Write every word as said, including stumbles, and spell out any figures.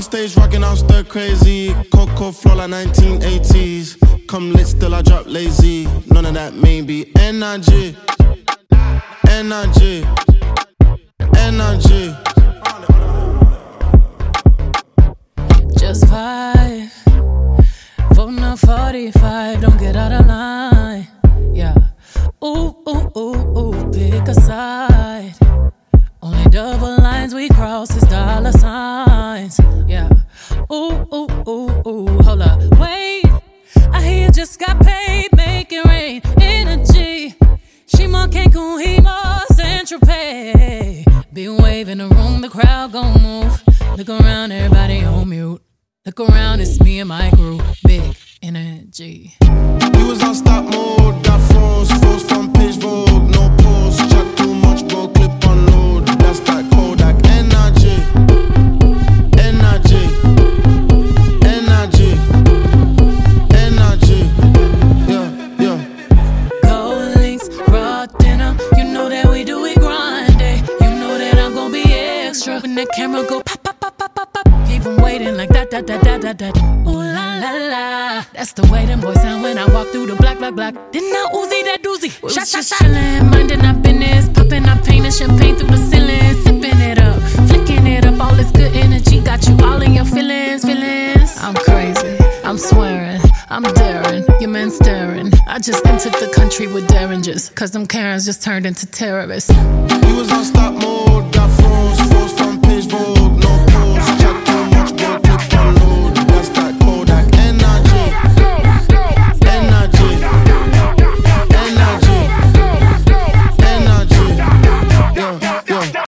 stage rocking out stir crazy. Coco flow like nineteen eighties. Come lit still I drop lazy. None of that maybe. Energy, energy, energy. Just vibe. Voting on forty-five, don't get out of line. Yeah. Ooh, ooh, ooh, ooh, pick a side. Only double lines we cross is dollar signs. Yeah. Ooh, ooh, ooh, ooh, hold up, wait. I hear you just got paid, make it rain. Energy. She more Cancun, he more Central Pay. Big wave in the room, the crowd gon' move. Look around, everybody on mute. Look around, it's me and my group. Big energy. We was on stop mode, got froze, froze from page Vogue. No pause, chat too much, bro, clip on load. That's that Kodak energy, energy, energy, energy. Yeah, yeah. Gold links, raw dinner. You know that we do it grinding. You know that I'm gon' be extra. When that camera go pop, pop, pop, pop, pop, pop. Keep 'em waiting like that, that, that, that, that, that. Ooh la la la. That's the way them boys sound when I walk through the black, black, black. Then I Uzi that doozy. Shot, shot, shot. Chillin', minding our business. Popping our pain and champagne through the ceiling. Sipping it up, flicking it up. All this good energy got you all in your feelings, feelings. I'm crazy, I'm swearing, I'm daring. Your man staring. I just entered the country with derringers. Cause them Karens just turned into terrorists. We was on stop mode, got froze.